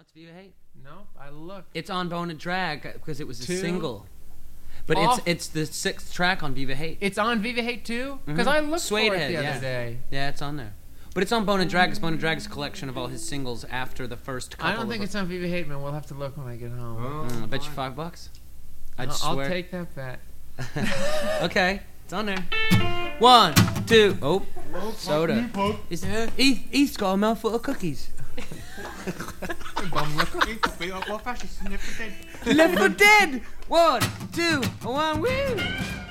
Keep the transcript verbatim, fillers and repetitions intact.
What's Viva Hate? No, I looked. It's on Bone and Drag because it was a Two. single. But Off- it's it's the sixth track on Viva Hate. It's on Viva Hate too? Because Mhm. I looked Suede for it Head, the other yeah. day. Yeah, it's on there. But it's on Bone and Drag. It's Bone and Drag's collection of all his singles after the first couple I don't think of it's on Viva Hate, man. We'll have to look when I get home. Oh, Mm, I bet you fine. five bucks. I'd I'll, I'll swear. take that bet. Okay, it's on there. One, two. Oh, Oh, soda. fuck you, Pope. Is Heath, Heath's got a mouthful of cookies. Bum the cookie, beat up what fascist, never dead. Left for dead. One, two, one, woo.